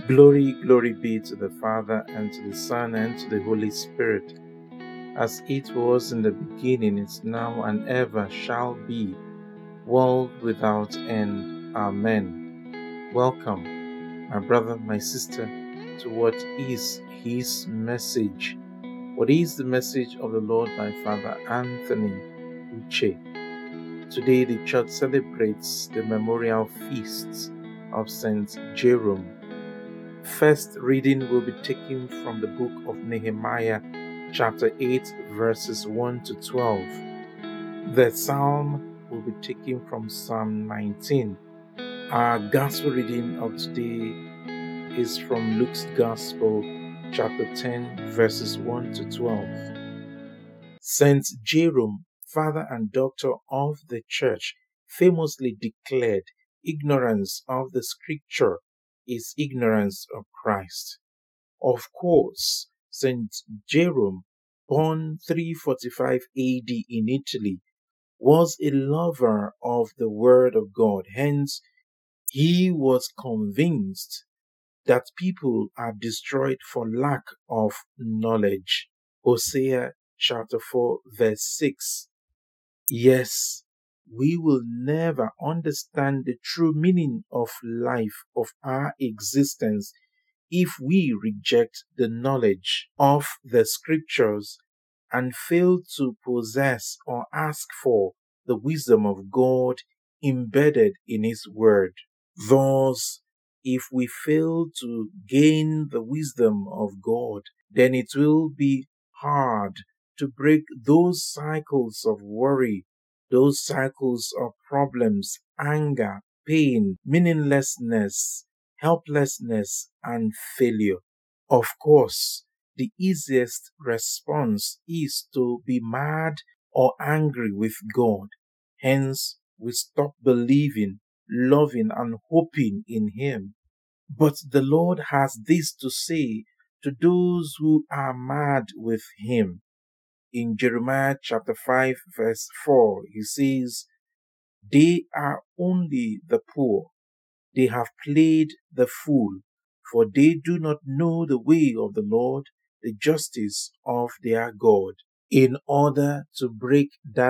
Glory, glory be to the Father, and to the Son, and to the Holy Spirit, as it was in the beginning, is now, and ever shall be, world without end. Amen. Welcome, my brother, my sister, to what is his message. What is the message of the Lord by Father Anthony Uche? Today the church celebrates the memorial feasts of Saint Jerome. First reading will be taken from the book of Nehemiah, chapter 8, verses 1 to 12. The psalm will be taken from Psalm 19. Our gospel reading of today is from Luke's Gospel, chapter 10, verses 1 to 12. Saint Jerome, father and doctor of the church, famously declared, "Ignorance of the scripture is ignorance of Christ." Of course, Saint Jerome, born 345 AD in Italy, was a lover of the Word of God. Hence, he was convinced that people are destroyed for lack of knowledge. Hosea chapter 4, verse 6. Yes, we will never understand the true meaning of life, of our existence, if we reject the knowledge of the scriptures and fail to possess or ask for the wisdom of God embedded in His Word. Thus, if we fail to gain the wisdom of God, then it will be hard to break those cycles of worry, those cycles of problems, anger, pain, meaninglessness, helplessness, and failure. Of course, the easiest response is to be mad or angry with God. Hence, we stop believing, loving, and hoping in Him. But the Lord has this to say to those who are mad with Him. In Jeremiah chapter 5, verse 4, He says, "They are only the poor. They have played the fool, for they do not know the way of the Lord, the justice of their God." In order to break that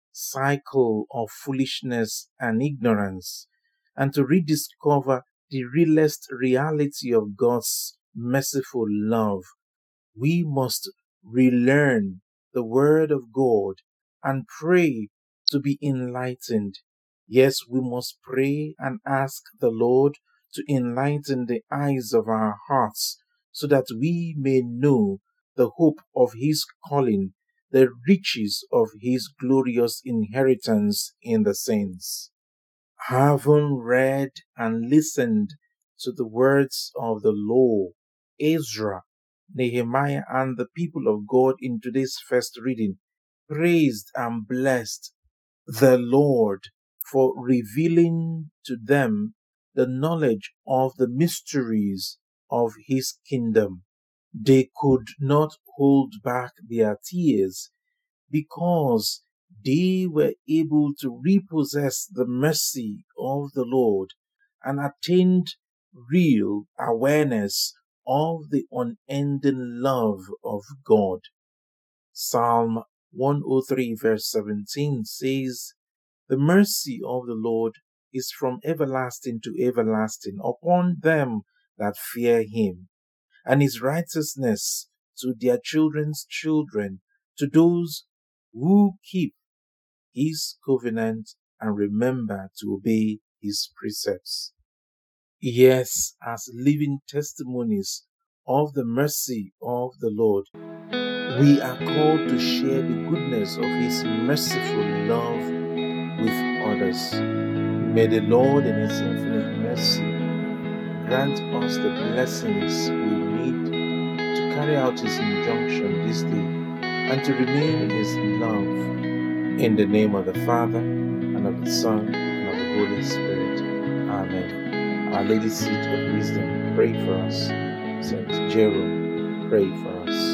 cycle of foolishness and ignorance, and to rediscover the realest reality of God's merciful love, we must relearn the Word of God and pray to be enlightened. Yes, we must pray and ask the Lord to enlighten the eyes of our hearts so that we may know the hope of His calling, the riches of His glorious inheritance in the saints. Having read and listened to the words of the law, Ezra, Nehemiah, and the people of God in today's first reading praised and blessed the Lord for revealing to them the knowledge of the mysteries of His kingdom. They could not hold back their tears because they were able to repossess the mercy of the Lord and attained real awareness of the unending love of God. Psalm 103 verse 17 says, "The mercy of the Lord is from everlasting to everlasting upon them that fear Him, and His righteousness to their children's children, to those who keep His covenant and remember to obey His precepts." Yes, as living testimonies of the mercy of the Lord, we are called to share the goodness of His merciful love with others. May the Lord in His infinite mercy grant us the blessings we need to carry out His injunction this day and to remain in His love. In the name of the Father, and of the Son, and of the Holy Spirit. Amen. Our Lady Seat of Wisdom, pray for us. Saint Jerome, pray for us.